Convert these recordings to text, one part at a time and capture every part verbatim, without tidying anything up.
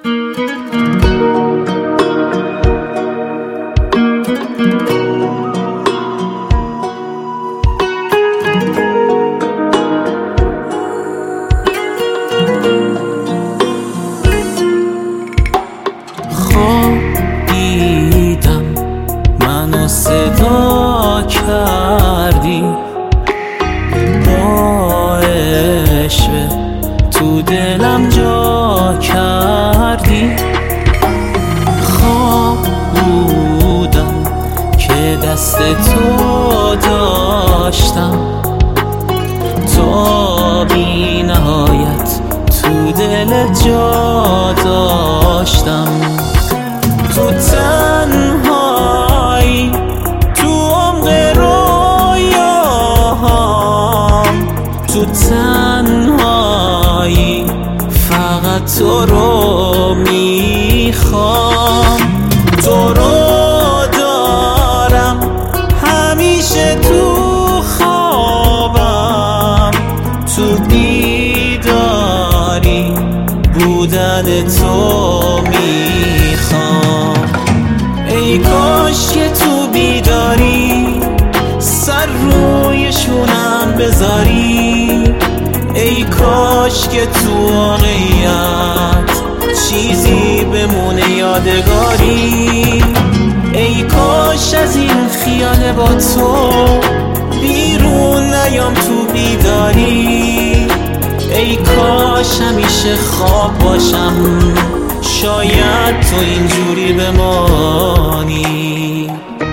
خوابیدم منو صدا کردی، با عشق تو دلم جا کردی. خواب بودم که دست تو داشتم، تا بی نهایت تو دلت جا داشتم. تو تنهایی تو عمق رویاهام، تو تنهایی فقط تو رو میخوام. تو رو دارم همیشه تو خوابم، تو بیداری بودن تو میخوام. ای کاش که تو بیداری سر روی شونم بذاری، ای کاش که تو واقعیت چیزی بمونه یادگاری. ای کاش از این خیال با تو بیرون نیام تو بیداری. ای کاش همیشه خواب باشم، شاید تو اینجوری بمانی.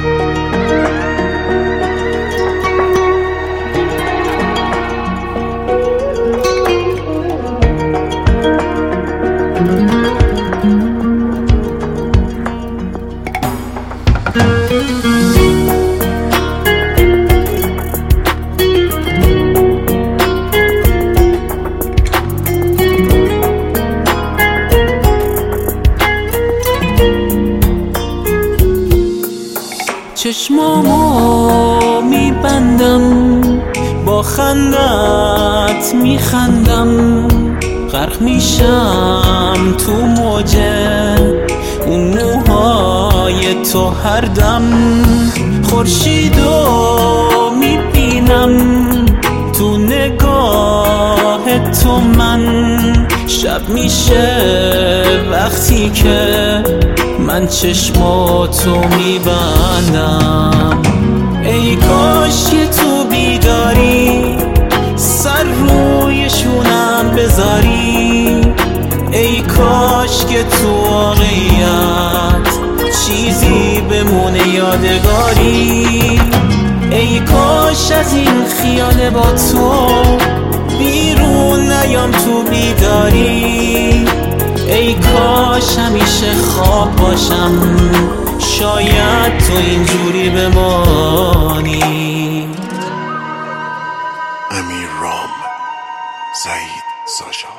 چشمامو میبندم با خندت میخندم، غرق میشم تو موجه اون موهای تو هر دم. خورشیدو میبینم تو نگاه تو من، شب میشه وقتی که من چشماتو میبندم. ای کاش که تو بیداری سر روی شونم بذاری، ای کاش که تو واقعیت چیزی بمونه یادگاری. ای کاش از این خیال با تو بیرون نیام تو بیداری. ای کاش همیشه خواب باشم، شاید تو اینجوری بمانی. امیر رام، سعید ساشا.